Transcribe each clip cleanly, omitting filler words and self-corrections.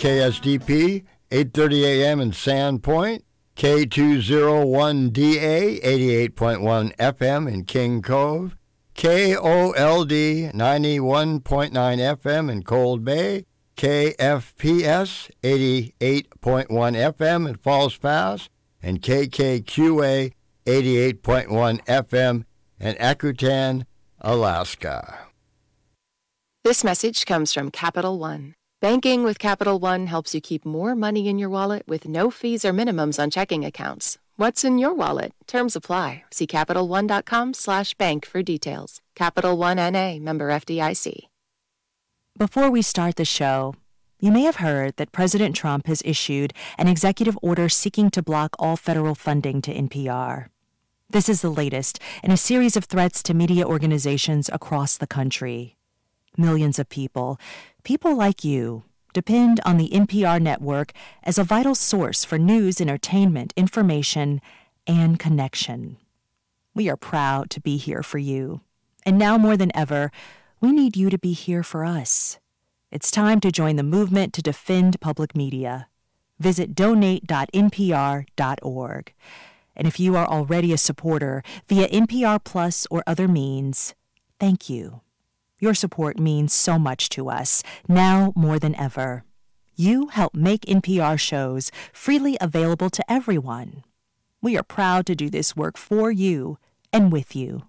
KSDP, 8:30 a.m. in Sandpoint, K201DA, 88.1 FM in King Cove, KOLD, 91.9 FM in Cold Bay, KFPS, 88.1 FM in Falls Pass, and KKQA, 88.1 FM in Akutan, Alaska. This message comes from Capital One. Banking with Capital One helps you keep more money in your wallet with no fees or minimums on checking accounts. What's in your wallet? Terms apply. See CapitalOne.com/bank for details. Capital One N.A., member FDIC. Before we start the show, you may have heard that President Trump has issued an executive order seeking to block all federal funding to NPR. This is the latest in a series of threats to media organizations across the country. Millions of people like you, depend on the NPR network as a vital source for news, entertainment, information, and connection. We are proud to be here for you. And now more than ever, we need you to be here for us. It's time to join the movement to defend public media. Visit donate.npr.org. And if you are already a supporter via NPR Plus or other means, thank you. Your support means so much to us, now more than ever. You help make NPR shows freely available to everyone. We are proud to do this work for you and with you.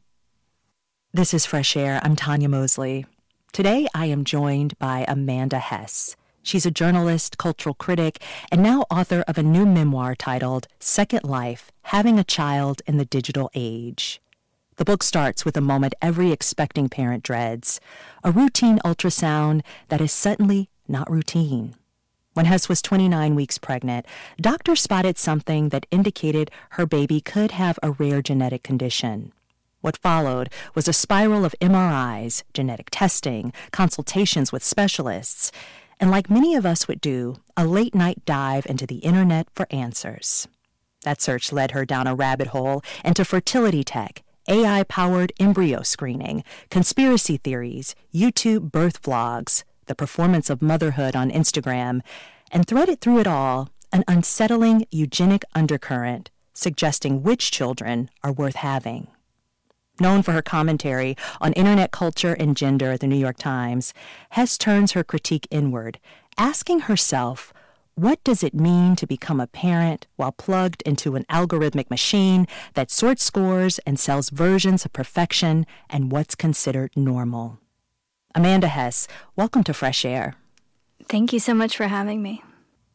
This is Fresh Air. I'm Tanya Mosley. Today I am joined by Amanda Hess. She's a journalist, cultural critic, and now author of a new memoir titled Second Life: Having a Child in the Digital Age. The book starts with a moment every expecting parent dreads, a routine ultrasound that is suddenly not routine. When Hess was 29 weeks pregnant, doctors spotted something that indicated her baby could have a rare genetic condition. What followed was a spiral of MRIs, genetic testing, consultations with specialists, and like many of us would do, a late-night dive into the internet for answers. That search led her down a rabbit hole into fertility tech, AI-powered embryo screening, conspiracy theories, YouTube birth vlogs, the performance of motherhood on Instagram, and threaded through it all an unsettling eugenic undercurrent suggesting which children are worth having. Known for her commentary on internet culture and gender at the New York Times, Hess turns her critique inward, asking herself, what does it mean to become a parent while plugged into an algorithmic machine that sorts scores and sells versions of perfection and what's considered normal? Amanda Hess, welcome to Fresh Air. Thank you so much for having me.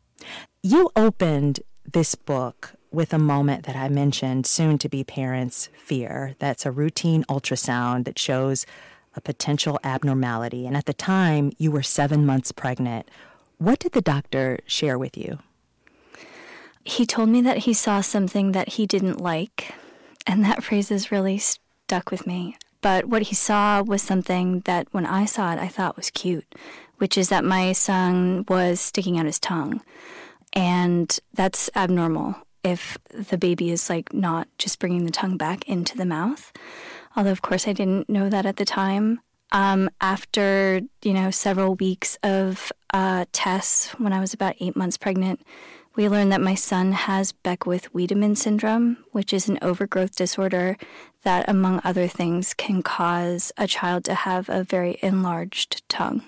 You opened this book with a moment that I mentioned, soon-to-be parents fear. That's a routine ultrasound that shows a potential abnormality. And at the time, you were 7 months pregnant. What did the doctor share with you? He told me that he saw something that he didn't like, and that phrase has really stuck with me. But what he saw was something that when I saw it, I thought was cute, which is that my son was sticking out his tongue. And that's abnormal if the baby is not just bringing the tongue back into the mouth. Although, of course, I didn't know that at the time. After, several weeks of tests, when I was about 8 months pregnant, we learned that my son has Beckwith-Wiedemann syndrome, which is an overgrowth disorder that, among other things, can cause a child to have a very enlarged tongue.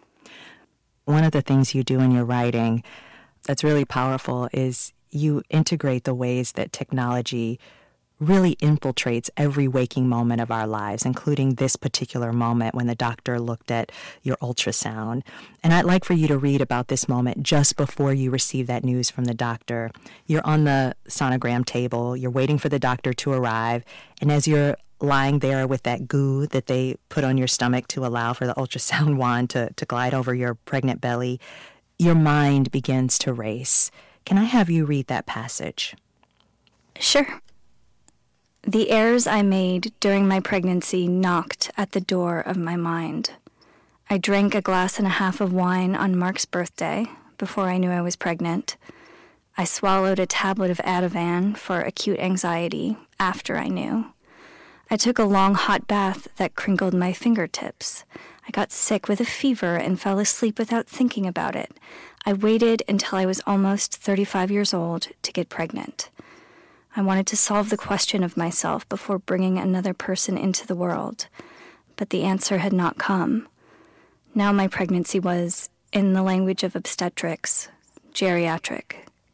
One of the things you do in your writing that's really powerful is you integrate the ways that technology really infiltrates every waking moment of our lives, including this particular moment when the doctor looked at your ultrasound. And I'd like for you to read about this moment just before you receive that news from the doctor. You're on the sonogram table, you're waiting for the doctor to arrive, and as you're lying there with that goo that they put on your stomach to allow for the ultrasound wand to glide over your pregnant belly, your mind begins to race. Can I have you read that passage? Sure. The errors I made during my pregnancy knocked at the door of my mind. I drank a glass and a half of wine on Mark's birthday before I knew I was pregnant. I swallowed a tablet of Ativan for acute anxiety after I knew. I took a long hot bath that crinkled my fingertips. I got sick with a fever and fell asleep without thinking about it. I waited until I was almost 35 years old to get pregnant. I wanted to solve the question of myself before bringing another person into the world, but the answer had not come. Now my pregnancy was, in the language of obstetrics, geriatric.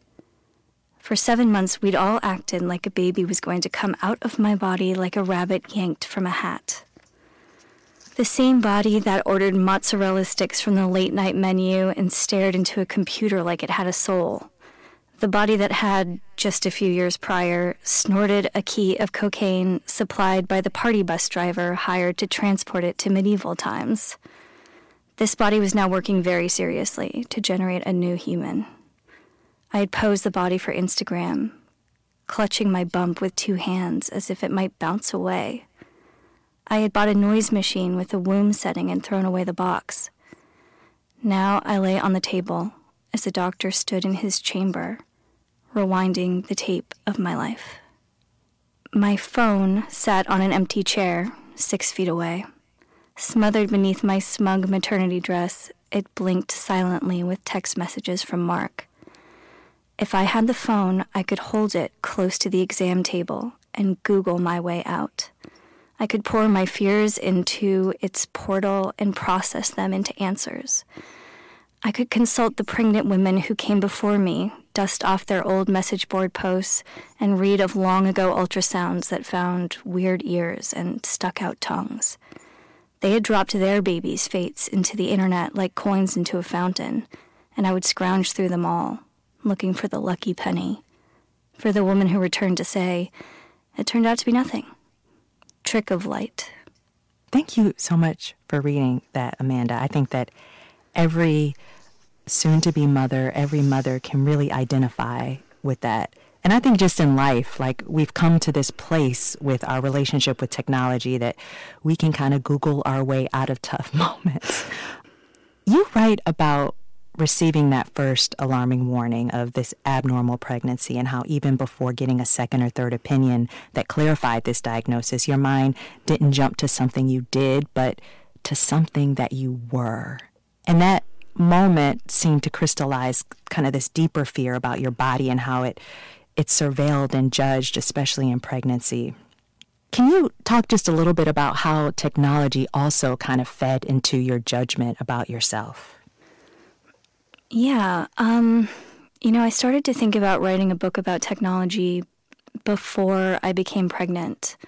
For 7 months, we'd all acted like a baby was going to come out of my body like a rabbit yanked from a hat. The same body that ordered mozzarella sticks from the late-night menu and stared into a computer like it had a soul. The body that had, just a few years prior, snorted a key of cocaine supplied by the party bus driver hired to transport it to medieval times. This body was now working very seriously to generate a new human. I had posed the body for Instagram, clutching my bump with 2 hands as if it might bounce away. I had bought a noise machine with a womb setting and thrown away the box. Now I lay on the table as the doctor stood in his chamber, rewinding the tape of my life. My phone sat on an empty chair 6 feet away. Smothered beneath my smug maternity dress, it blinked silently with text messages from Mark. If I had the phone, I could hold it close to the exam table and Google my way out. I could pour my fears into its portal and process them into answers. I could consult the pregnant women who came before me, dust off their old message board posts, and read of long-ago ultrasounds that found weird ears and stuck-out tongues. They had dropped their babies' fates into the internet like coins into a fountain, and I would scrounge through them all, looking for the lucky penny, for the woman who returned to say, it turned out to be nothing. Trick of light. Thank you so much for reading that, Amanda. I think that every soon-to-be mother, every mother can really identify with that. And I think just in life, like we've come to this place with our relationship with technology that we can kind of Google our way out of tough moments. You write about receiving that first alarming warning of this abnormal pregnancy and how even before getting a second or third opinion that clarified this diagnosis, your mind didn't jump to something you did, but to something that you were. And that moment seemed to crystallize kind of this deeper fear about your body and how it's surveilled and judged, especially in pregnancy. Can you talk just a little bit about how technology also kind of fed into your judgment about yourself? Yeah, I started to think about writing a book about technology before I became pregnant,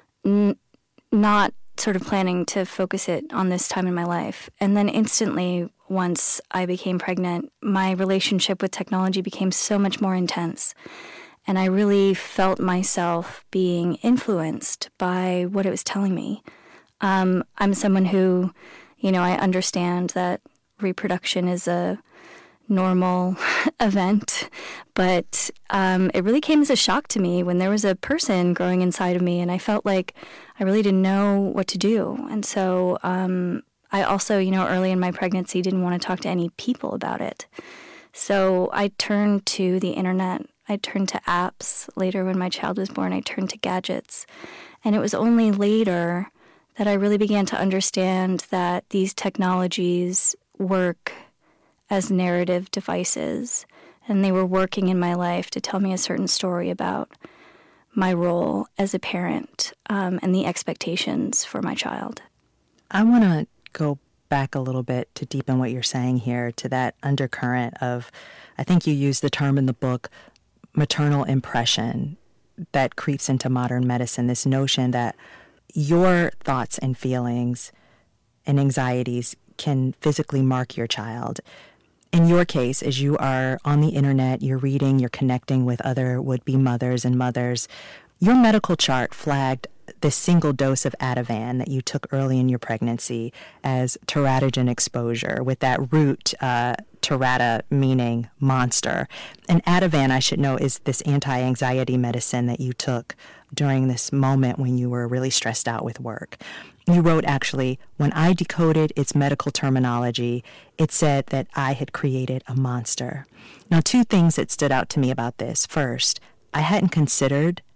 not sort of planning to focus it on this time in my life. And then instantly, once I became pregnant, my relationship with technology became so much more intense. And I really felt myself being influenced by what it was telling me. I'm someone who, I understand that reproduction is a normal event, but it really came as a shock to me when there was a person growing inside of me, and I felt like I really didn't know what to do. And so I also, early in my pregnancy didn't want to talk to any people about it. So I turned to the internet. I turned to apps. Later, when my child was born, I turned to gadgets. And it was only later that I really began to understand that these technologies work as narrative devices, and they were working in my life to tell me a certain story about my role as a parent and the expectations for my child. I want to go back a little bit to deepen what you're saying here to that undercurrent of, I think you use the term in the book, maternal impression that creeps into modern medicine, this notion that your thoughts and feelings and anxieties can physically mark your child. In your case, as you are on the internet, you're reading, you're connecting with other would-be mothers and mothers, your medical chart flagged this single dose of Ativan that you took early in your pregnancy as teratogen exposure, with that root terata meaning monster. And Ativan, I should know, is this anti-anxiety medicine that you took during this moment when you were really stressed out with work. You wrote, actually, when I decoded its medical terminology, it said that I had created a monster. Now, two things that stood out to me about this. First, I hadn't considered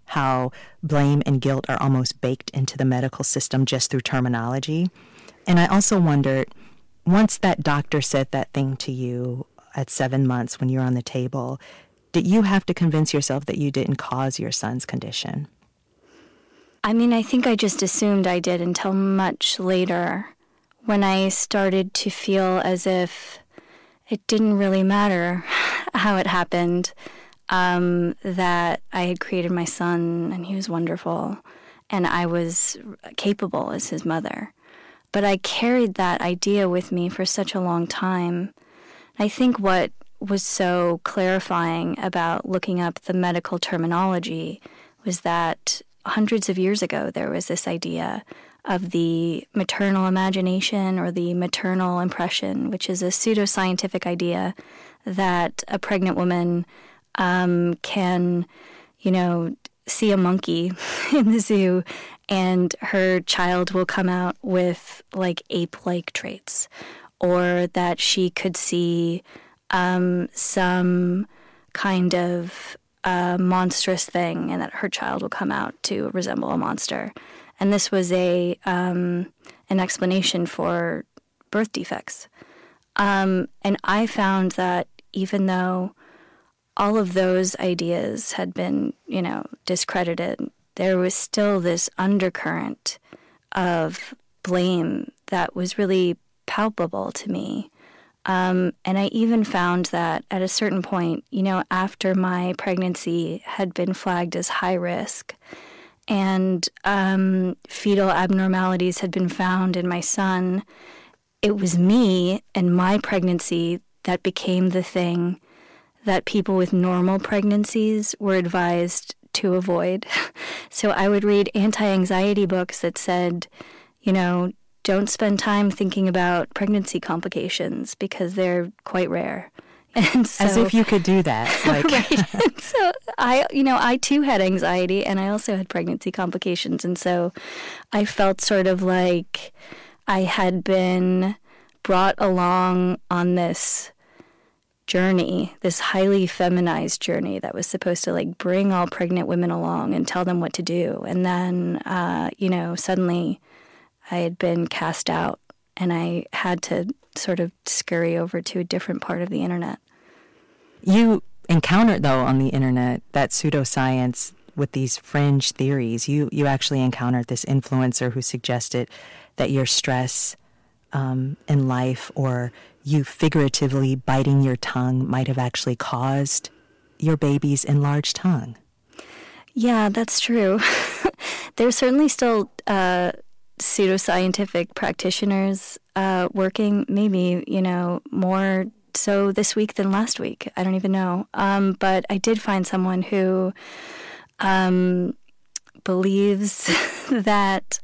how blame and guilt are almost baked into the medical system just through terminology. And I also wondered, once that doctor said that thing to you at 7 months when you're on the table, did you have to convince yourself that you didn't cause your son's condition? I mean, I think I just assumed I did until much later, when I started to feel as if it didn't really matter how it happened, that I had created my son and he was wonderful and I was capable as his mother. But I carried that idea with me for such a long time. I think what was so clarifying about looking up the medical terminology was that hundreds of years ago there was this idea of the maternal imagination or the maternal impression, which is a pseudoscientific idea that a pregnant woman can, see a monkey in the zoo and her child will come out with like ape-like traits, or that she could see some kind of monstrous thing and that her child will come out to resemble a monster. And this was an explanation for birth defects. And I found that even though all of those ideas had been, discredited, there was still this undercurrent of blame that was really palpable to me. And I even found that at a certain point, after my pregnancy had been flagged as high risk and fetal abnormalities had been found in my son, it was me and my pregnancy that became the thing that people with normal pregnancies were advised to avoid. So I would read anti-anxiety books that said, don't spend time thinking about pregnancy complications because they're quite rare. And so, as if you could do that. Right. And so I too had anxiety and I also had pregnancy complications. And so I felt sort of like I had been brought along on this journey, this highly feminized journey that was supposed to bring all pregnant women along and tell them what to do. And then, suddenly I had been cast out and I had to sort of scurry over to a different part of the internet. You encountered, though, on the internet that pseudoscience with these fringe theories. You actually encountered this influencer who suggested that your stress in life, or you figuratively biting your tongue, might have actually caused your baby's enlarged tongue. Yeah, that's true. There's certainly still pseudoscientific practitioners working, maybe, more so this week than last week. I don't even know. But I did find someone who believes that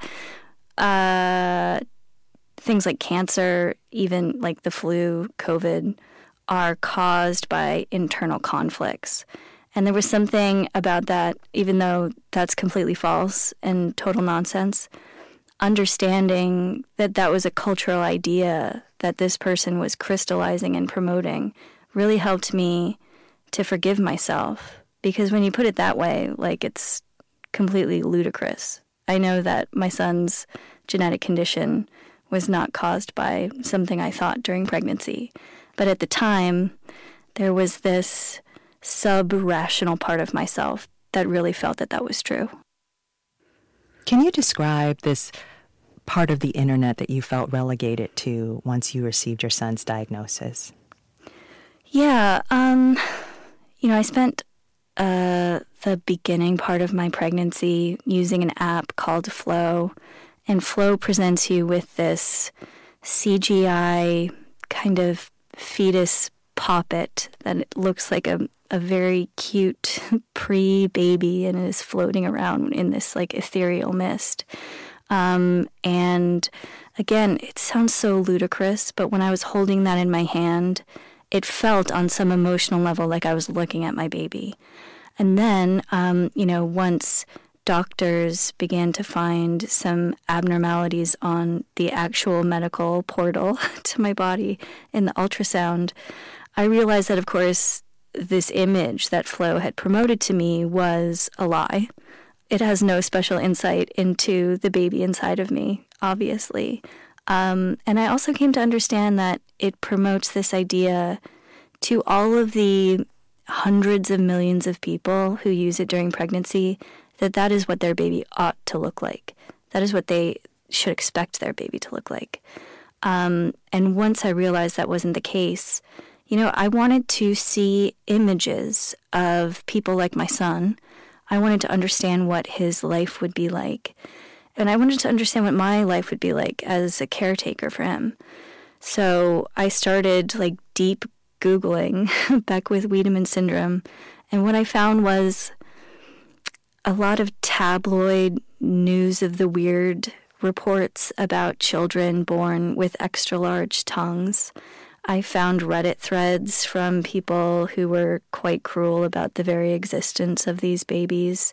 things like cancer, even like the flu, COVID, are caused by internal conflicts. And there was something about that, even though that's completely false and total nonsense, understanding that that was a cultural idea that this person was crystallizing and promoting really helped me to forgive myself. Because when you put it that way, it's completely ludicrous. I know that my son's genetic condition was not caused by something I thought during pregnancy. But at the time, there was this sub-rational part of myself that really felt that that was true. Can you describe this part of the internet that you felt relegated to once you received your son's diagnosis? Yeah, I spent the beginning part of my pregnancy using an app called Flow, and Flow presents you with this CGI kind of fetus poppet that it looks like a very cute pre-baby and is floating around in this ethereal mist. And again, it sounds so ludicrous, but when I was holding that in my hand, it felt on some emotional level like I was looking at my baby. And then, once doctors began to find some abnormalities on the actual medical portal to my body in the ultrasound, I realized that, of course, this image that Flo had promoted to me was a lie. it has no special insight into the baby inside of me, obviously. And I also came to understand that it promotes this idea to all of the hundreds of millions of people who use it during pregnancy, that that is what their baby ought to look like. That is what they should expect their baby to look like. And once I realized that wasn't the case, I wanted to see images of people like my son. I wanted to understand what his life would be like. And I wanted to understand what my life would be like as a caretaker for him. So I started deep Googling Beckwith-Wiedemann syndrome. And what I found was a lot of tabloid news of the weird reports about children born with extra large tongues. I found Reddit threads from people who were quite cruel about the very existence of these babies.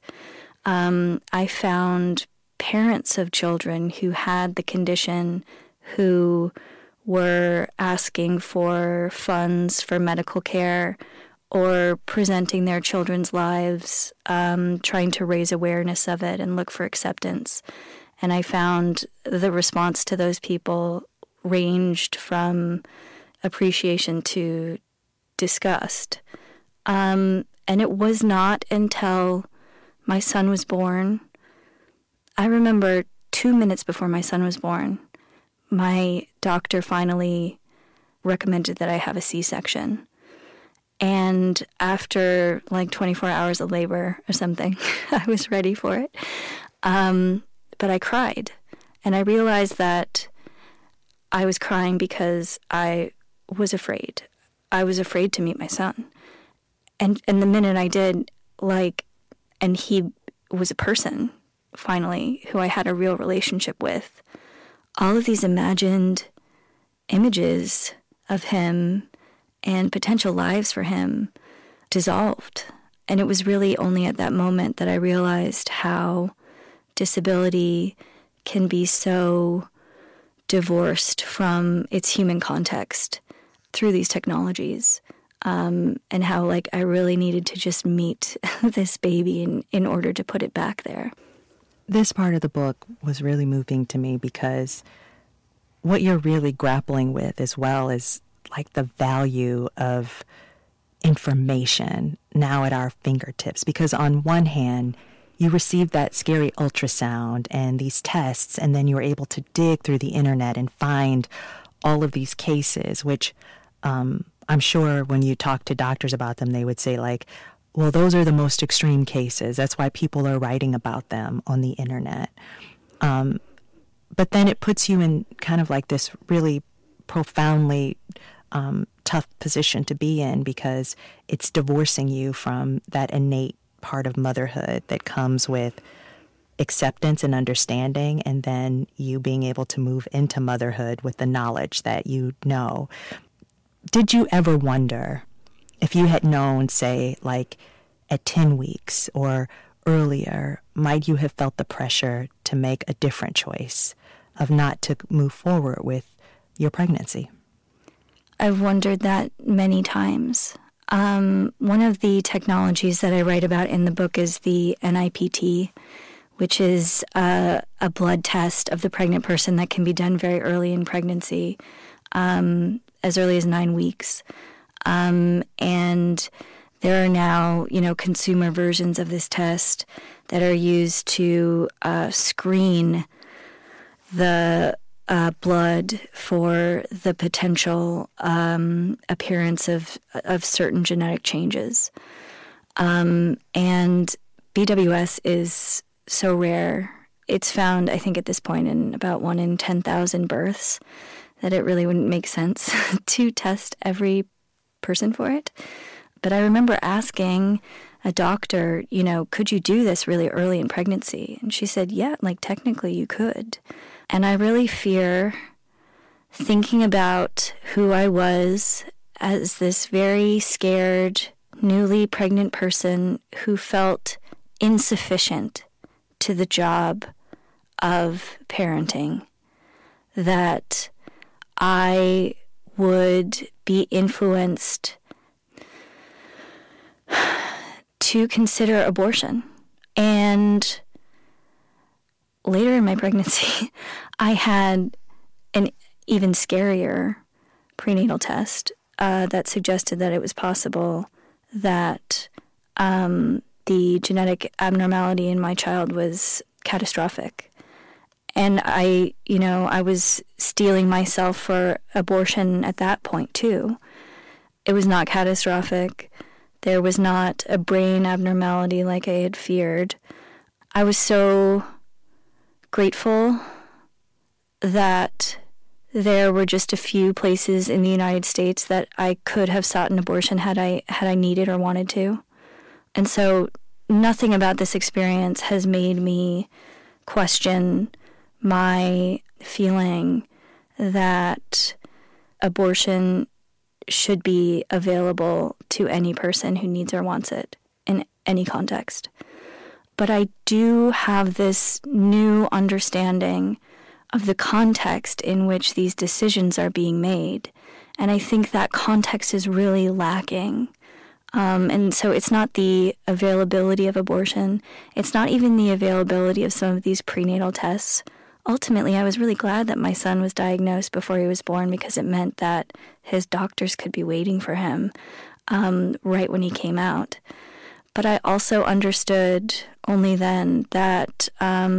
I found parents of children who had the condition who were asking for funds for medical care or presenting their children's lives, trying to raise awareness of it and look for acceptance. And I found the response to those people ranged from appreciation to disgust. And it was not until my son was born. I remember 2 minutes before my son was born, my doctor finally recommended that I have a C-section. And after 24 hours of labor or something, I was ready for it. But I cried. And I realized that I was crying because I was afraid. I was afraid to meet my son. And the minute I did, and he was a person, finally, who I had a real relationship with, all of these imagined images of him and potential lives for him dissolved. And it was really only at that moment that I realized how disability can be so divorced from its human context through these technologies, and how I really needed to just meet this baby in order to put it back there. This part of the book was really moving to me because what you're really grappling with as well is the value of information now at our fingertips. Because on one hand, you received that scary ultrasound and these tests, and then you were able to dig through the internet and find all of these cases, which I'm sure when you talk to doctors about them, they would say well, those are the most extreme cases. That's why people are writing about them on the internet. But then it puts you in kind of this really profoundly tough position to be in, because it's divorcing you from that innate part of motherhood that comes with acceptance and understanding, and then you being able to move into motherhood with the knowledge that you know. Did you ever wonder if you had known, say, at 10 weeks or earlier, might you have felt the pressure to make a different choice of not to move forward with your pregnancy? I've wondered that many times. One of the technologies that I write about in the book is the NIPT, which is a blood test of the pregnant person that can be done very early in pregnancy, as early as 9 weeks. And there are now, consumer versions of this test that are used to screen the blood for the potential appearance of certain genetic changes. And BWS is so rare. It's found, I think, at this point in about 1 in 10,000 births, that it really wouldn't make sense to test every person for it. But I remember asking a doctor, could you do this really early in pregnancy? And she said, yeah, technically you could. And I really fear, thinking about who I was as this very scared, newly pregnant person who felt insufficient to the job of parenting, that I would be influenced to consider abortion. And later in my pregnancy, I had an even scarier prenatal test that suggested that it was possible that the genetic abnormality in my child was catastrophic. And I was steeling myself for abortion at that point, too. It was not catastrophic. There was not a brain abnormality like I had feared. I was so grateful that there were just a few places in the United States that I could have sought an abortion had I needed or wanted to. And so nothing about this experience has made me question my feeling that abortion should be available to any person who needs or wants it in any context. But I do have this new understanding of the context in which these decisions are being made. And I think that context is really lacking. And so it's not the availability of abortion. It's not even the availability of some of these prenatal tests. Ultimately, I was really glad that my son was diagnosed before he was born because it meant that his doctors could be waiting for him right when he came out. But I also understood only then that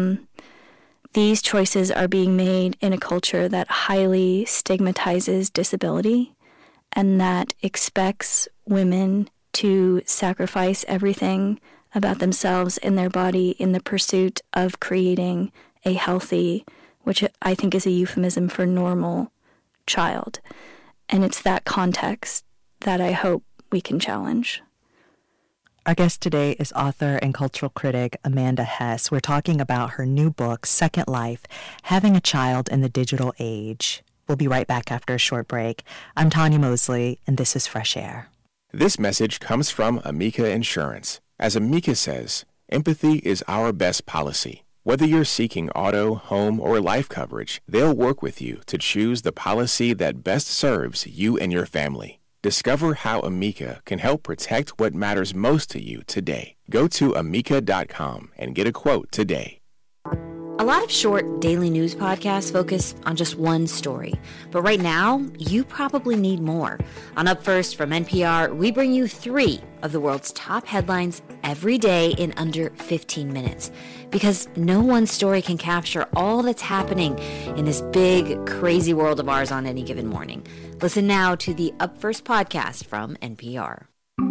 these choices are being made in a culture that highly stigmatizes disability and that expects women to sacrifice everything about themselves and their body in the pursuit of creating a healthy, which I think is a euphemism for normal, child. And it's that context that I hope we can challenge. Our guest today is author and cultural critic Amanda Hess. We're talking about her new book, Second Life, Having a Child in the Digital Age. We'll be right back after a short break. I'm Tanya Mosley, and this is Fresh Air. This message comes from Amica Insurance. As Amica says, empathy is our best policy. Whether you're seeking auto, home, or life coverage, they'll work with you to choose the policy that best serves you and your family. Discover how Amica can help protect what matters most to you today. Go to amica.com and get a quote today. A lot of short daily news podcasts focus on just one story. But right now, you probably need more. On Up First from NPR, we bring you 3 of the world's top headlines every day in under 15 minutes. Because no one story can capture all that's happening in this big, crazy world of ours on any given morning. Listen now to the Up First podcast from NPR.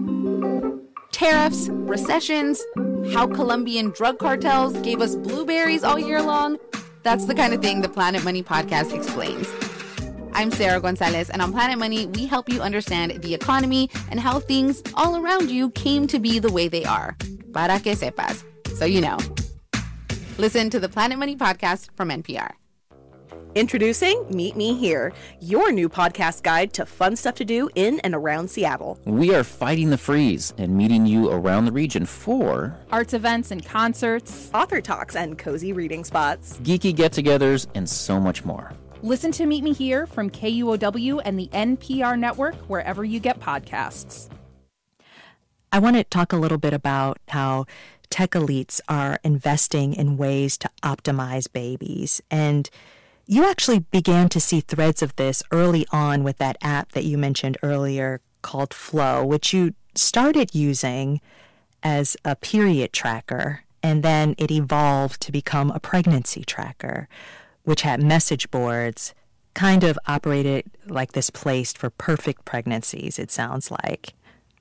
Tariffs, recessions, how Colombian drug cartels gave us blueberries all year long. That's the kind of thing the Planet Money podcast explains. I'm Sarah Gonzalez, and on Planet Money, we help you understand the economy and how things all around you came to be the way they are. Para que sepas. So you know. Listen to the Planet Money podcast from NPR. Introducing Meet Me Here, your new podcast guide to fun stuff to do in and around Seattle. We are fighting the freeze and meeting you around the region for arts events and concerts, author talks and cozy reading spots, geeky get-togethers, and so much more. Listen to Meet Me Here from KUOW and the NPR network wherever you get podcasts. I want to talk a little bit about how tech elites are investing in ways to optimize babies. And you actually began to see threads of this early on with that app that you mentioned earlier called Flow, which you started using as a period tracker, and then it evolved to become a pregnancy tracker, which had message boards, kind of operated like this place for perfect pregnancies, it sounds like.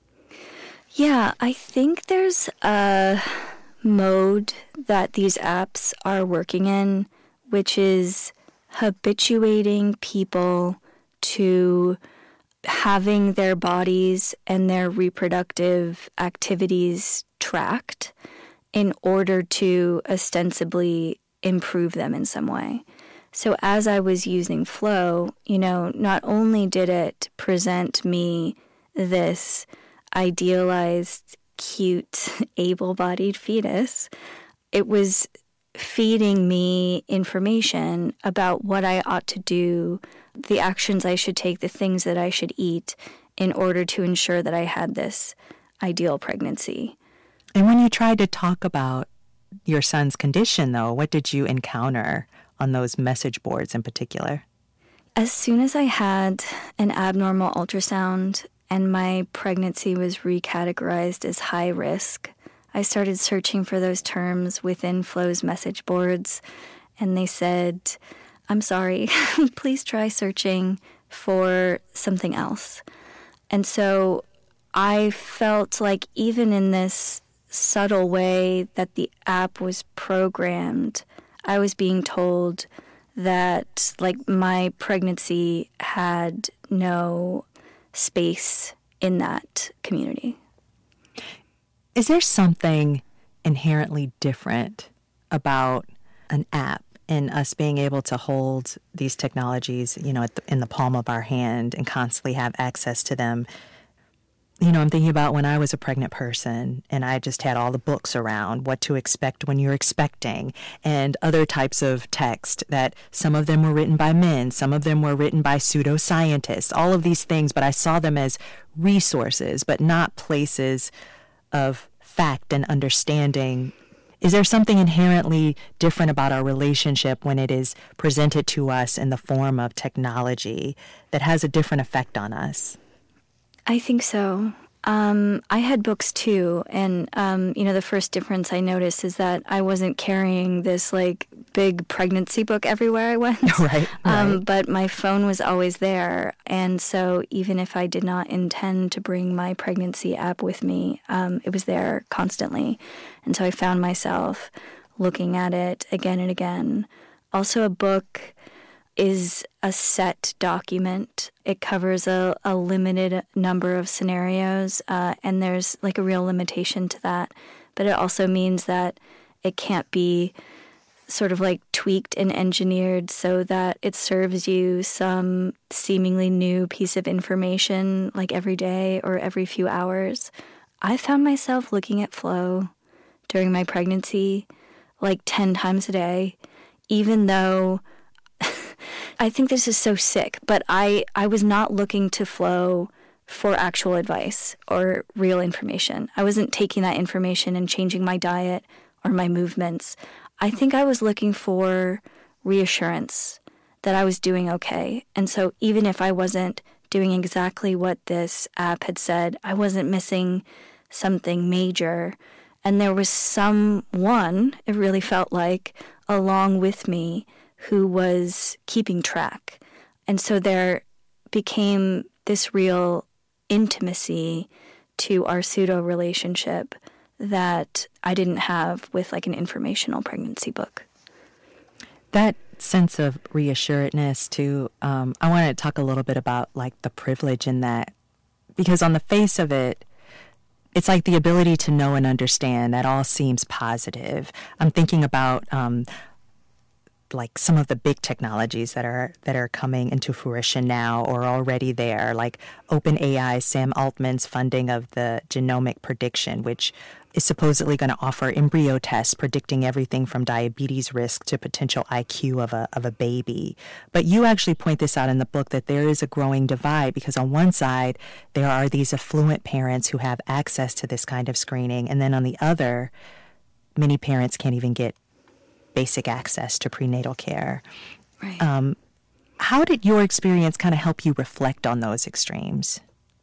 Yeah, I think there's a mode that these apps are working in, which is habituating people to having their bodies and their reproductive activities tracked in order to ostensibly improve them in some way. So as I was using Flow, not only did it present me this idealized, cute, able-bodied fetus, it was feeding me information about what I ought to do, the actions I should take, the things that I should eat in order to ensure that I had this ideal pregnancy. And when you tried to talk about your son's condition, though, what did you encounter on those message boards in particular? As soon as I had an abnormal ultrasound and my pregnancy was recategorized as high risk, I started searching for those terms within Flo's message boards, and they said, I'm sorry, please try searching for something else. And so I felt like even in this subtle way that the app was programmed, I was being told that like my pregnancy had no space in that community. Is there something inherently different about an app and us being able to hold these technologies, you know, in the palm of our hand and constantly have access to them? You know, I'm thinking about when I was a pregnant person and I just had all the books around what to expect when you're expecting and other types of text that some of them were written by men, some of them were written by pseudoscientists, all of these things, but I saw them as resources, but not places of fact and understanding. Is there something inherently different about our relationship when it is presented to us in the form of technology that has a different effect on us? I think so. I had books too, and the first difference I noticed is that I wasn't carrying this like big pregnancy book everywhere I went. Right. But my phone was always there, and so even if I did not intend to bring my pregnancy app with me, it was there constantly, and so I found myself looking at it again and again. Also, a book is a set document. It covers a limited number of scenarios, and there's like a real limitation to that. But it also means that it can't be sort of like tweaked and engineered so that it serves you some seemingly new piece of information like every day or every few hours. I found myself looking at Flo during my pregnancy like 10 times a day, even though I think this is so sick, but I was not looking to Flo for actual advice or real information. I wasn't taking that information and changing my diet or my movements. I think I was looking for reassurance that I was doing okay. And so even if I wasn't doing exactly what this app had said, I wasn't missing something major. And there was someone, it really felt like, along with me who was keeping track. And so there became this real intimacy to our pseudo relationship that I didn't have with like an informational pregnancy book. That sense of reassuredness too, I want to talk a little bit about like the privilege in that, because on the face of it, it's like the ability to know and understand that all seems positive. I'm thinking about like some of the big technologies that are coming into fruition now or already there, like OpenAI, Sam Altman's funding of the genomic prediction, which is supposedly going to offer embryo tests predicting everything from diabetes risk to potential IQ of a baby. But you actually point this out in the book that there is a growing divide because on one side, there are these affluent parents who have access to this kind of screening. And then on the other, many parents can't even get basic access to prenatal care. Right. How did your experience kind of help you reflect on those extremes?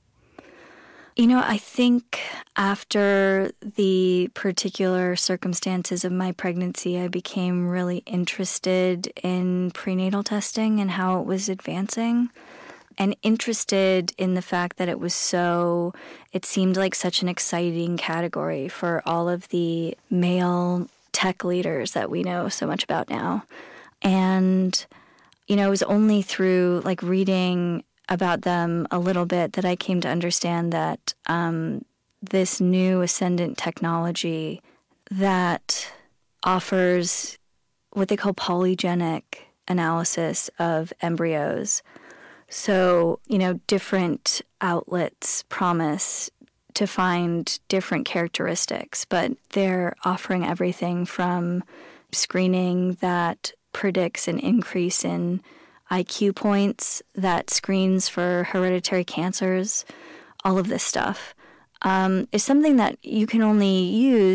You know, I think after the particular circumstances of my pregnancy, I became really interested in prenatal testing and how it was advancing, and interested in the fact that it seemed like such an exciting category for all of the male tech leaders that we know so much about now. And, you know, it was only through like reading about them a little bit that I came to understand that this new ascendant technology that offers what they call polygenic analysis of embryos. So, you know, different outlets promise to find different characteristics, but they're offering everything from screening that predicts an increase in IQ points, that screens for hereditary cancers. All of this stuff is something that you can only use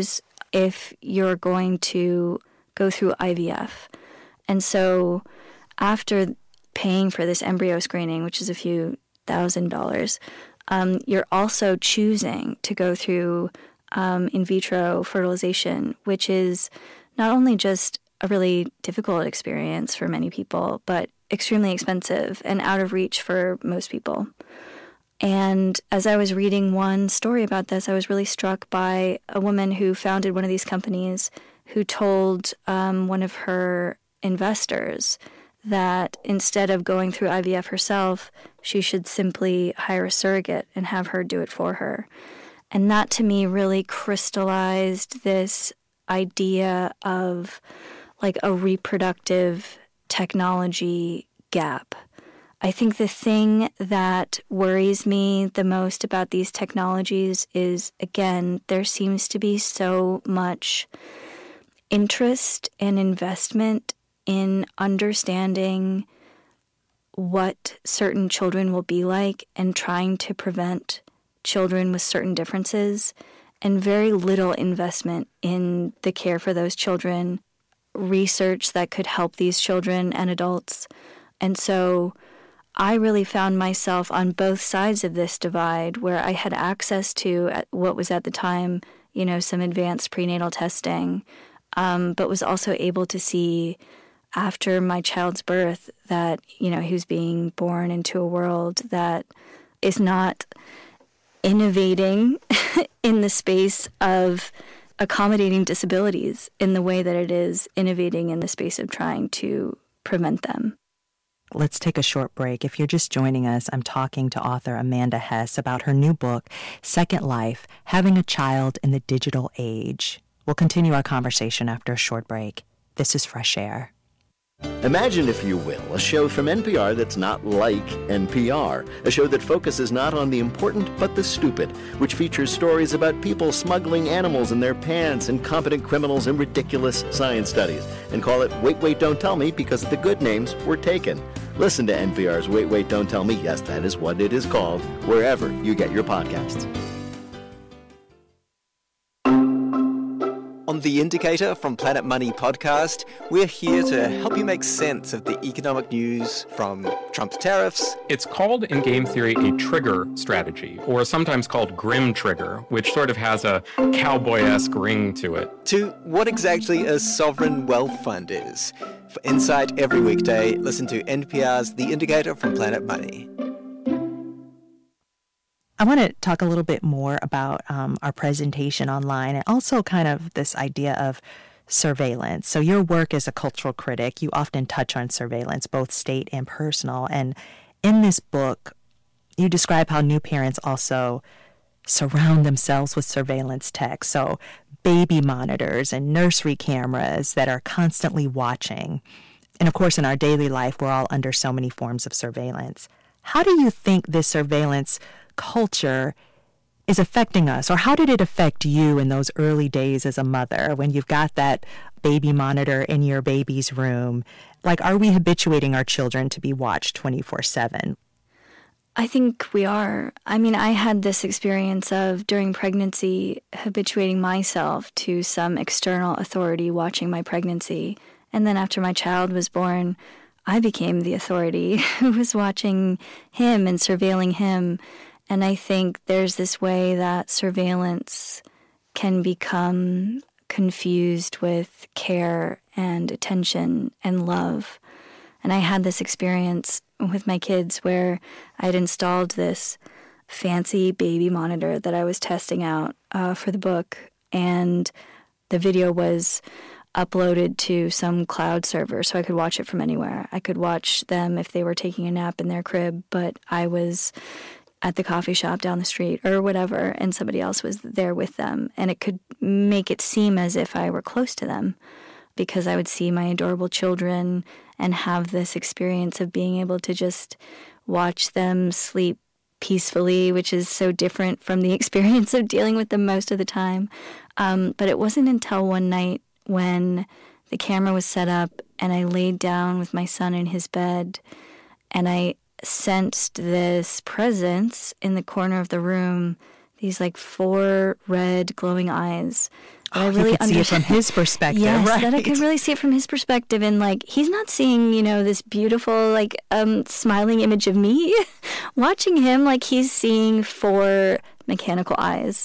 if you're going to go through IVF. And so after paying for this embryo screening, which is a few $1,000, you're also choosing to go through in vitro fertilization, which is not only just a really difficult experience for many people, but extremely expensive and out of reach for most people. And as I was reading one story about this, I was really struck by a woman who founded one of these companies who told one of her investors that instead of going through IVF herself, she should simply hire a surrogate and have her do it for her. And that to me really crystallized this idea of like a reproductive technology gap. I think the thing that worries me the most about these technologies is, again, there seems to be so much interest and investment in understanding what certain children will be like and trying to prevent children with certain differences, and very little investment in the care for those children, research that could help these children and adults. And so I really found myself on both sides of this divide, where I had access to what was at the time, some advanced prenatal testing, but was also able to see after my child's birth that, he was being born into a world that is not innovating in the space of accommodating disabilities in the way that it is innovating in the space of trying to prevent them. Let's take a short break. If you're just joining us, I'm talking to author Amanda Hess about her new book, Second Life: Having a Child in the Digital Age. We'll continue our conversation after a short break. This is Fresh Air. Imagine, if you will, a show from NPR that's not like NPR. A show that focuses not on the important, but the stupid, which features stories about people smuggling animals in their pants, incompetent criminals, and ridiculous science studies. And call it Wait, Wait, Don't Tell Me because the good names were taken. Listen to NPR's Wait, Wait, Don't Tell Me, yes, that is what it is called, wherever you get your podcasts. On The Indicator from Planet Money podcast, we're here to help you make sense of the economic news from Trump's tariffs. It's called in game theory a trigger strategy, or sometimes called grim trigger, which sort of has a cowboy-esque ring to it. To what exactly a sovereign wealth fund is. For insight every weekday, listen to NPR's The Indicator from Planet Money. I want to talk a little bit more about our presentation online and also kind of this idea of surveillance. So your work as a cultural critic, you often touch on surveillance, both state and personal. And in this book, you describe how new parents also surround themselves with surveillance tech. So baby monitors and nursery cameras that are constantly watching. And of course, in our daily life, we're all under so many forms of surveillance. How do you think this surveillance culture is affecting us, or how did it affect you in those early days as a mother when you've got that baby monitor in your baby's room? Like, are we habituating our children to be watched 24/7? I think we are. I mean, I had this experience of, during pregnancy, habituating myself to some external authority watching my pregnancy. And then after my child was born, I became the authority who was watching him and surveilling him. And I think there's this way that surveillance can become confused with care and attention and love. And I had this experience with my kids where I'd installed this fancy baby monitor that I was testing out for the book. And the video was uploaded to some cloud server so I could watch it from anywhere. I could watch them if they were taking a nap in their crib, but I was at the coffee shop down the street or whatever, and somebody else was there with them. And it could make it seem as if I were close to them because I would see my adorable children and have this experience of being able to just watch them sleep peacefully, which is so different from the experience of dealing with them most of the time. But it wasn't until one night when the camera was set up and I laid down with my son in his bed and I sensed this presence in the corner of the room these like 4 red glowing eyes. I really see it from his perspective, yes, right? That I could really see it from his perspective. And like, he's not seeing, this beautiful, like, smiling image of me. Watching him, like, he's seeing 4 mechanical eyes.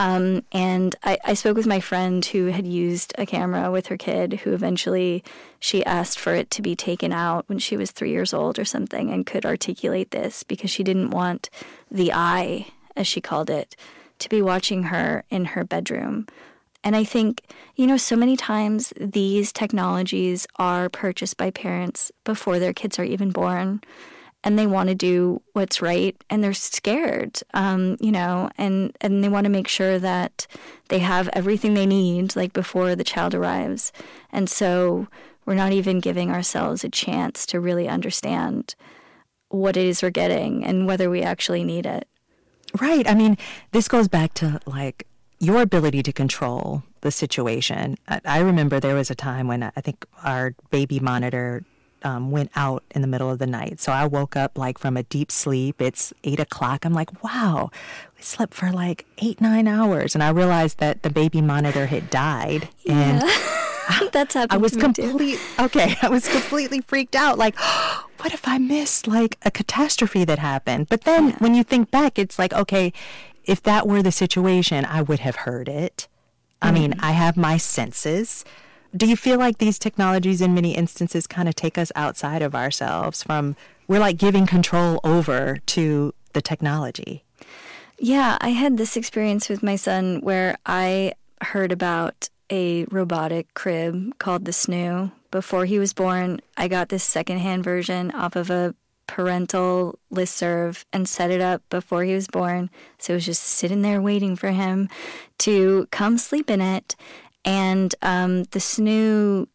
And I spoke with my friend who had used a camera with her kid, who eventually she asked for it to be taken out when she was 3 years old or something, and could articulate this because she didn't want the eye, as she called it, to be watching her in her bedroom. And I think, so many times these technologies are purchased by parents before their kids are even born, and they want to do what's right, and they're scared, and they want to make sure that they have everything they need, like, before the child arrives. And so we're not even giving ourselves a chance to really understand what it is we're getting and whether we actually need it. Right. I mean, this goes back to, like, your ability to control the situation. I remember there was a time when I think our baby monitor went out in the middle of the night. So I woke up like from a deep sleep. It's 8 o'clock. I'm like, wow, we slept for like 8-9 hours. And I realized that the baby monitor had died. Yeah. And that's happened I was to me too. I was completely freaked out. Like, what if I missed like a catastrophe that happened? But then when you think back, it's like, okay, if that were the situation, I would have heard it. I mean, I have my senses. Do you feel like these technologies in many instances kind of take us outside of ourselves we're like giving control over to the technology? Yeah, I had this experience with my son where I heard about a robotic crib called the Snoo. Before he was born, I got this secondhand version off of a parental listserv and set it up before he was born. So it was just sitting there waiting for him to come sleep in it. And the Snoo,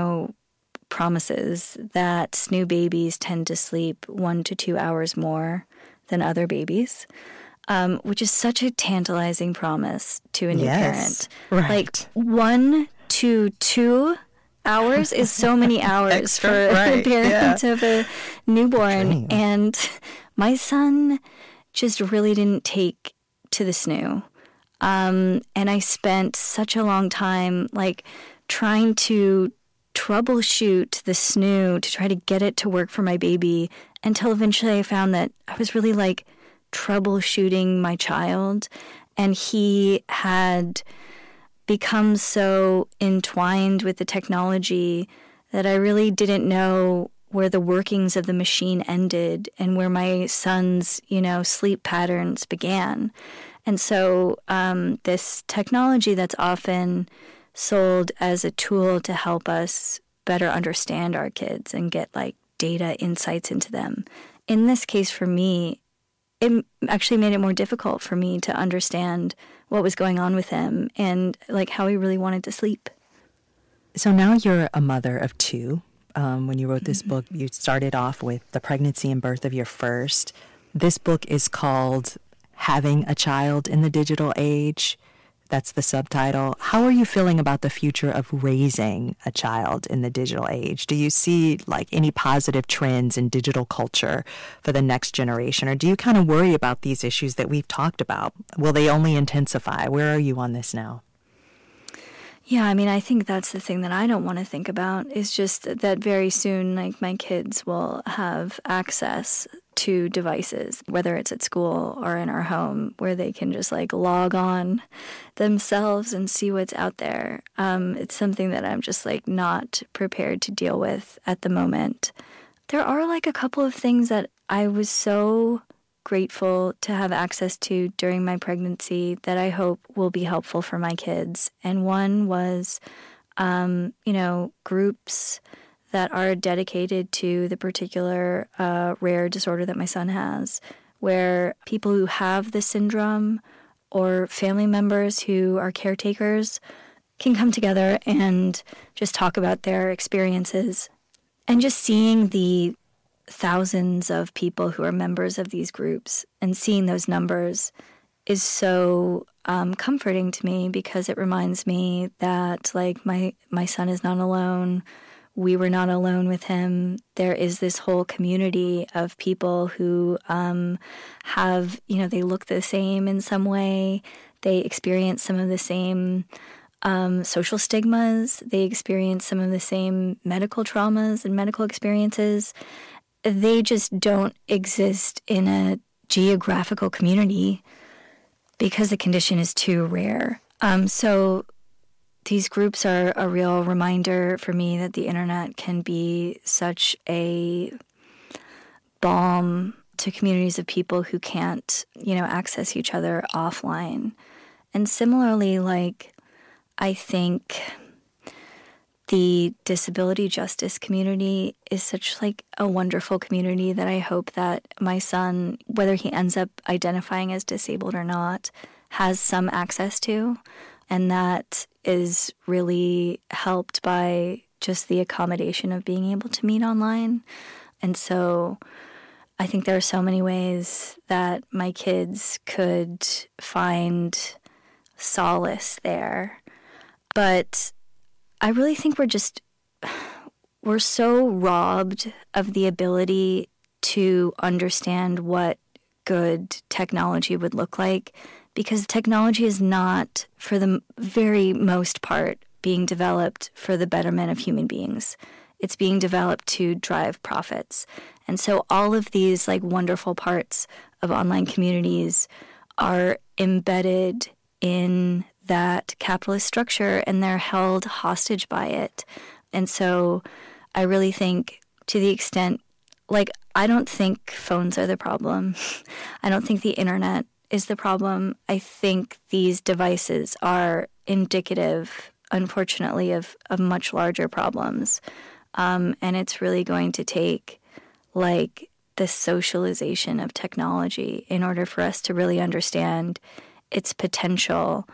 promises that Snoo babies tend to sleep 1 to 2 hours more than other babies, which is such a tantalizing promise to a new parent. Right. Like 1 to 2 hours is so many hours for a parent of a newborn. And my son just really didn't take to the Snoo. And I spent such a long time like trying to troubleshoot the Snoo to try to get it to work for my baby, until eventually I found that I was really like troubleshooting my child, and he had become so entwined with the technology that I really didn't know where the workings of the machine ended and where my son's, sleep patterns began. And so this technology that's often sold as a tool to help us better understand our kids and get like data insights into them, in this case for me, it actually made it more difficult for me to understand what was going on with him and like how he really wanted to sleep. So now you're a mother of 2. When you wrote this book, you started off with the pregnancy and birth of your first. This book is called Having a Child in the Digital Age. That's the subtitle. How are you feeling about the future of raising a child in the digital age? Do you see like any positive trends in digital culture for the next generation? Or do you kind of worry about these issues that we've talked about? Will they only intensify? Where are you on this now? Yeah, I mean, I think that's the thing that I don't want to think about, is just that very soon, like, my kids will have access to devices, whether it's at school or in our home, where they can just, like, log on themselves and see what's out there. It's something that I'm just, like, not prepared to deal with at the moment. There are, like, a couple of things that I was so grateful to have access to during my pregnancy that I hope will be helpful for my kids. And one was, groups that are dedicated to the particular rare disorder that my son has, where people who have the syndrome or family members who are caretakers can come together and just talk about their experiences. And just seeing the thousands of people who are members of these groups and seeing those numbers is so comforting to me, because it reminds me that like my son is not alone we were not alone with him. There is this whole community of people who have, they look the same in some way. They experience some of the same social stigmas. They experience some of the same medical traumas and medical experiences. They just don't exist in a geographical community because the condition is too rare. So these groups are a real reminder for me that the internet can be such a balm to communities of people who can't, access each other offline. And similarly, I think the disability justice community is such a wonderful community that I hope that my son, whether he ends up identifying as disabled or not, has some access to. And that is really helped by just the accommodation of being able to meet online. And so I think there are so many ways that my kids could find solace there. But I really think we're so robbed of the ability to understand what good technology would look like, because technology is not, for the very most part, being developed for the betterment of human beings. It's being developed to drive profits. And so all of these wonderful parts of online communities are embedded in that capitalist structure, and they're held hostage by it. And so I really think, to the extent, I don't think phones are the problem. I don't think the internet is the problem. I think these devices are indicative, unfortunately, of much larger problems. And it's really going to take, the socialization of technology in order for us to really understand its potential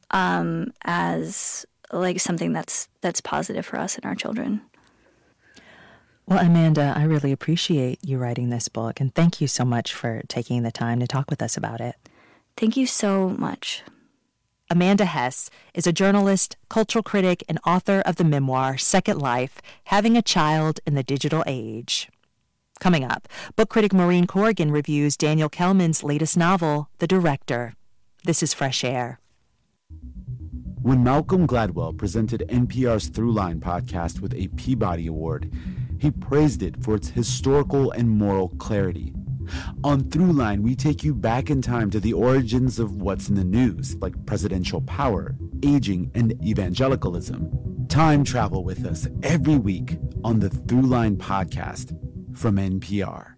as something that's positive for us and our children. Well, Amanda, I really appreciate you writing this book, and thank you so much for taking the time to talk with us about it. Thank you so much. Amanda Hess is a journalist, cultural critic, and author of the memoir Second Life: Having a Child in the Digital Age. Coming up, book critic Maureen Corrigan reviews Daniel Kelman's latest novel, The Director. This is Fresh Air. When Malcolm Gladwell presented NPR's Throughline podcast with a Peabody Award, he praised it for its historical and moral clarity. On Throughline, we take you back in time to the origins of what's in the news, like presidential power, aging, and evangelicalism. Time travel with us every week on the Throughline podcast from NPR.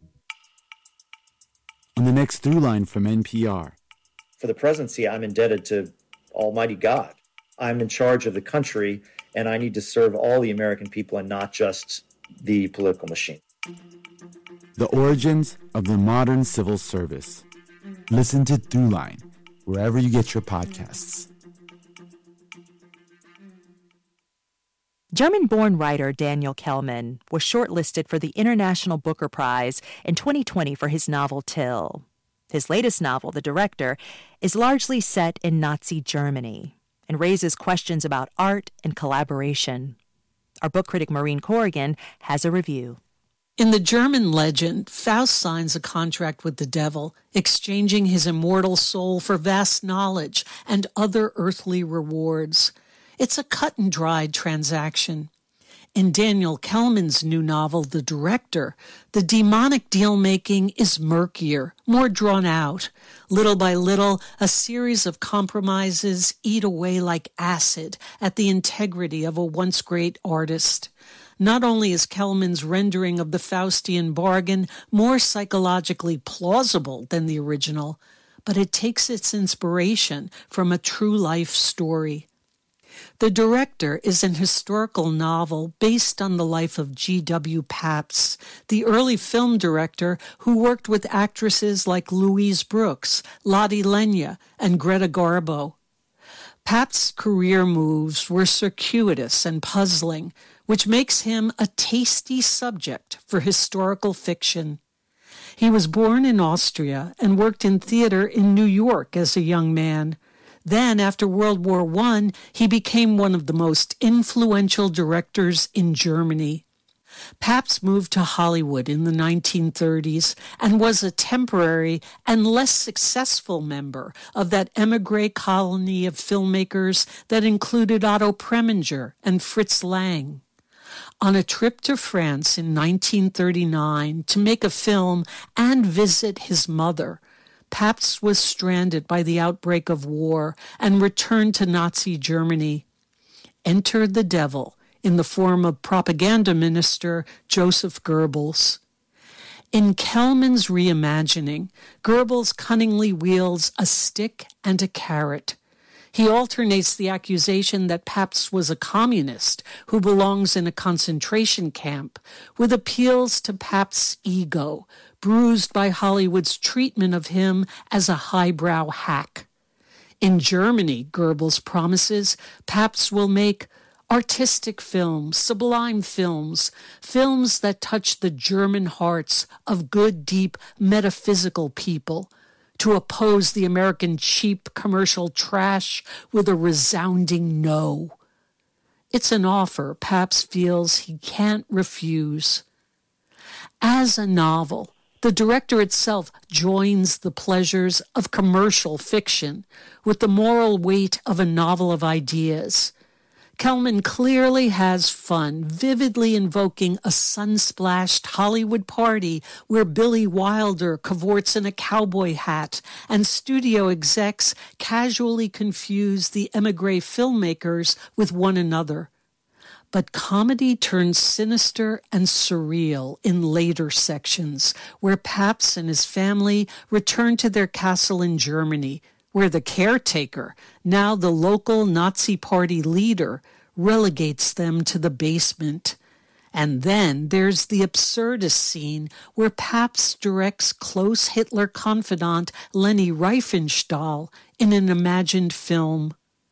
On the next Throughline from NPR. For the presidency, I'm indebted to Almighty God. I'm in charge of the country, and I need to serve all the American people and not just the political machine. The origins of the modern civil service. Listen to Throughline wherever you get your podcasts. German-born writer Daniel Kelman was shortlisted for the International Booker Prize in 2020 for his novel Till. His latest novel, The Director, is largely set in Nazi Germany and raises questions about art and collaboration. Our book critic Maureen Corrigan has a review. In the German legend, Faust signs a contract with the devil, exchanging his immortal soul for vast knowledge and other earthly rewards. It's a cut-and-dried transaction. In Daniel Kelman's new novel, The Director, the demonic deal-making is murkier, more drawn out. Little by little, a series of compromises eat away like acid at the integrity of a once great artist. Not only is Kelman's rendering of the Faustian bargain more psychologically plausible than the original, but it takes its inspiration from a true life story. The Director is an historical novel based on the life of G.W. Pabst, the early film director who worked with actresses like Louise Brooks, Lotte Lenya, and Greta Garbo. Pabst's career moves were circuitous and puzzling, which makes him a tasty subject for historical fiction. He was born in Austria and worked in theater in New York as a young man. Then, after World War I, he became one of the most influential directors in Germany. Pabst moved to Hollywood in the 1930s and was a temporary and less successful member of that émigré colony of filmmakers that included Otto Preminger and Fritz Lang. On a trip to France in 1939 to make a film and visit his mother, Pabst was stranded by the outbreak of war and returned to Nazi Germany. Enter the devil in the form of propaganda minister Joseph Goebbels. In Kelman's reimagining, Goebbels cunningly wields a stick and a carrot. He alternates the accusation that Pabst was a communist who belongs in a concentration camp with appeals to Pabst's ego, bruised by Hollywood's treatment of him as a highbrow hack. In Germany, Goebbels promises, Pabst will make artistic films, sublime films, films that touch the German hearts of good, deep, metaphysical people, to oppose the American cheap commercial trash with a resounding no. It's an offer Pabst feels he can't refuse. As a novel, the director itself joins the pleasures of commercial fiction with the moral weight of a novel of ideas. Kelman clearly has fun, vividly invoking a sun-splashed Hollywood party where Billy Wilder cavorts in a cowboy hat and studio execs casually confuse the émigré filmmakers with one another. But comedy turns sinister and surreal in later sections, where Pabst and his family return to their castle in Germany, where the caretaker, now the local Nazi Party leader, relegates them to the basement. And then there's the absurdist scene where Pabst directs close Hitler confidant Leni Riefenstahl in an imagined film.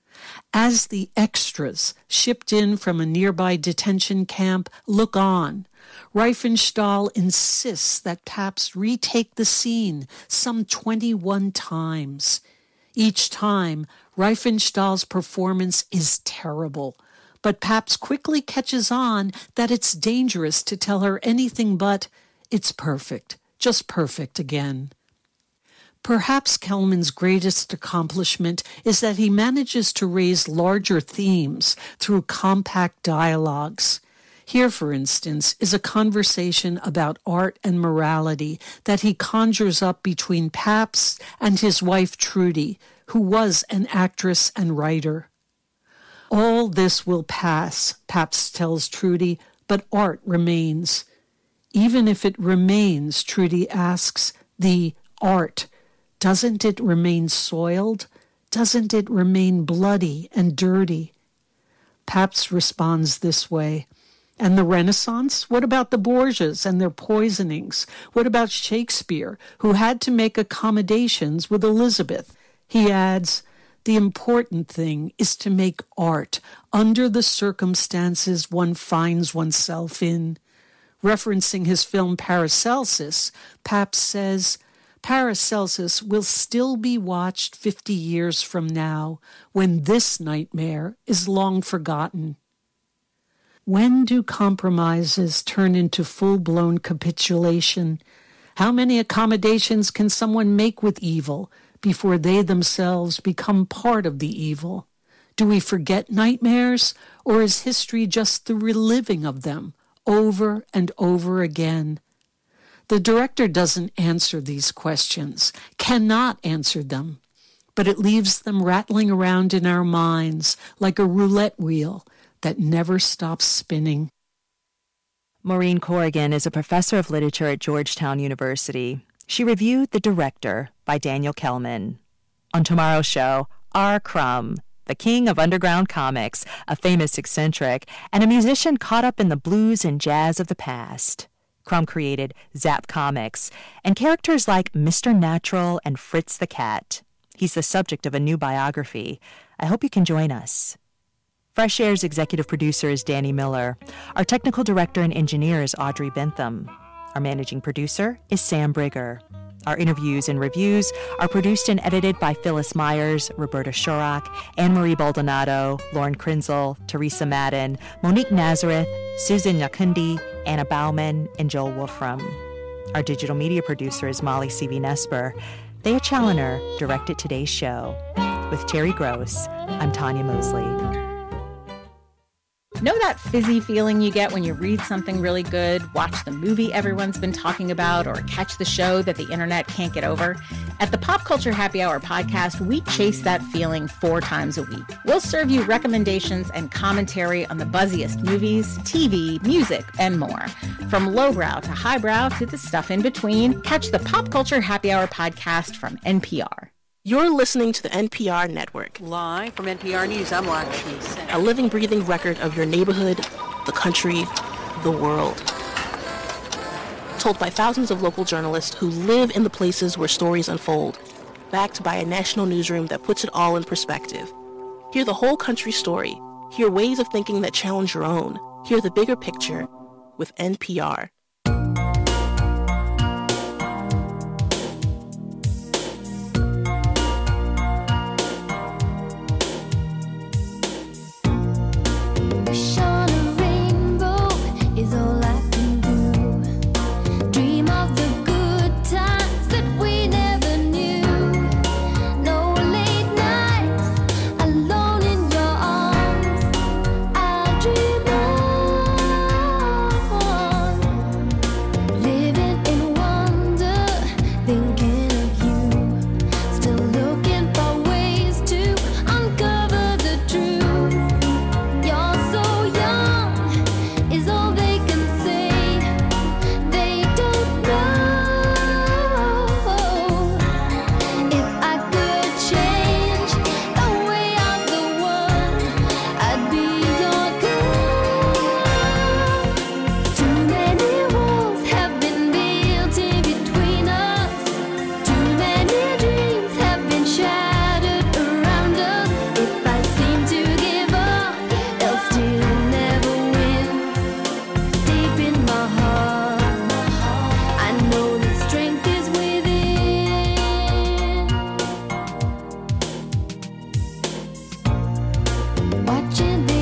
As the extras, shipped in from a nearby detention camp, look on, Riefenstahl insists that Pabst retake the scene some 21 times. Each time, Riefenstahl's performance is terrible, but Pabst quickly catches on that it's dangerous to tell her anything but, it's perfect, just perfect again. Perhaps Kelman's greatest accomplishment is that he manages to raise larger themes through compact dialogues. Here, for instance, is a conversation about art and morality that he conjures up between Pabst and his wife Trudy, who was an actress and writer. All this will pass, Pabst tells Trudy, but art remains. Even if it remains, Trudy asks, the art, doesn't it remain soiled? Doesn't it remain bloody and dirty? Pabst responds this way. And the Renaissance? What about the Borgias and their poisonings? What about Shakespeare, who had to make accommodations with Elizabeth? He adds, the important thing is to make art under the circumstances one finds oneself in. Referencing his film Paracelsus, Pabst says, Paracelsus will still be watched 50 years from now, when this nightmare is long forgotten. When do compromises turn into full-blown capitulation? How many accommodations can someone make with evil before they themselves become part of the evil? Do we forget nightmares, or is history just the reliving of them over and over again? The director doesn't answer these questions, cannot answer them, but it leaves them rattling around in our minds like a roulette wheel that never stops spinning. Maureen Corrigan is a professor of literature at Georgetown University. She reviewed The Director by Daniel Kelman. On tomorrow's show, R. Crumb, the king of underground comics, a famous eccentric, and a musician caught up in the blues and jazz of the past. Crumb created Zap Comics and characters like Mr. Natural and Fritz the Cat. He's the subject of a new biography. I hope you can join us. Fresh Air's executive producer is Danny Miller. Our technical director and engineer is Audrey Bentham. Our managing producer is Sam Brigger. Our interviews and reviews are produced and edited by Phyllis Myers, Roberta Shurock, Anne-Marie Baldonado, Lauren Krinzel, Teresa Madden, Monique Nazareth, Susan Nyakundi, Anna Bauman, and Joel Wolfram. Our digital media producer is Molly C.V. Nesper. Thea Challoner directed today's show. With Terry Gross, I'm Tanya Mosley. Know that fizzy feeling you get when you read something really good, watch the movie everyone's been talking about, or catch the show that the internet can't get over? At the Pop Culture Happy Hour podcast, we chase that feeling 4 times a week. We'll serve you recommendations and commentary on the buzziest movies, TV, music, and more. From lowbrow to highbrow to the stuff in between, catch the Pop Culture Happy Hour podcast from NPR. You're listening to the NPR Network. Live from NPR News, I'm Lakshmi Sen. A living, breathing record of your neighborhood, the country, the world. Told by thousands of local journalists who live in the places where stories unfold. Backed by a national newsroom that puts it all in perspective. Hear the whole country story. Hear ways of thinking that challenge your own. Hear the bigger picture with NPR. Watching